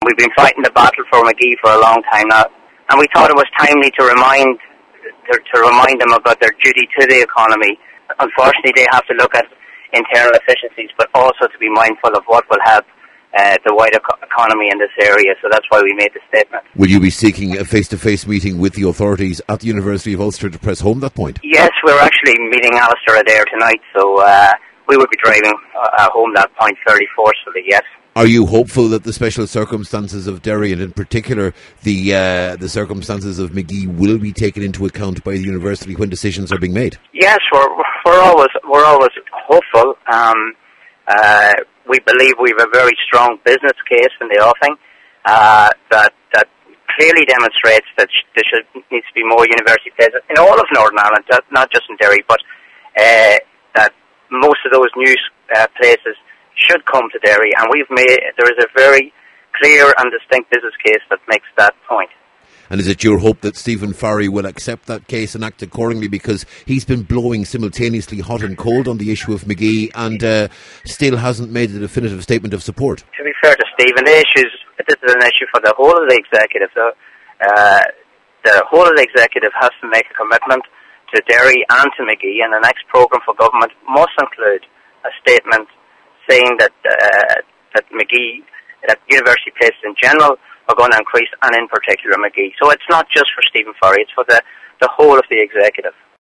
We've been fighting the battle for Magee for a long time now, and we thought it was timely to remind them about their duty to the economy. Unfortunately, they have to look at internal efficiencies, but also to be mindful of what will help the wider economy in this area. So that's why we made the statement. Will you be seeking a face-to-face meeting with the authorities at the University of Ulster to press home that point? Yes, we're actually meeting Alistair Adair tonight, so we will be driving home that point fairly forcefully, yes. Are you hopeful that the special circumstances of Derry, and in particular the circumstances of Magee, will be taken into account by the university when decisions are being made? Yes, we're always hopeful. We believe we have a very strong business case in the offing that clearly demonstrates that there needs to be more university places in all of Northern Ireland, not just in Derry, but that most of those new places should come to Derry, and there is a very clear and distinct business case that makes that point. And is it your hope that Stephen Farry will accept that case and act accordingly, because he's been blowing simultaneously hot and cold on the issue of Magee and still hasn't made a definitive statement of support? To be fair to Stephen, this is an issue for the whole of the executive. The whole of the executive has to make a commitment to Derry and to Magee, and the next programme for government must include a statement saying that Magee, that university places in general are going to increase, and in particular Magee. So it's not just for Stephen Farry, it's for the whole of the executive.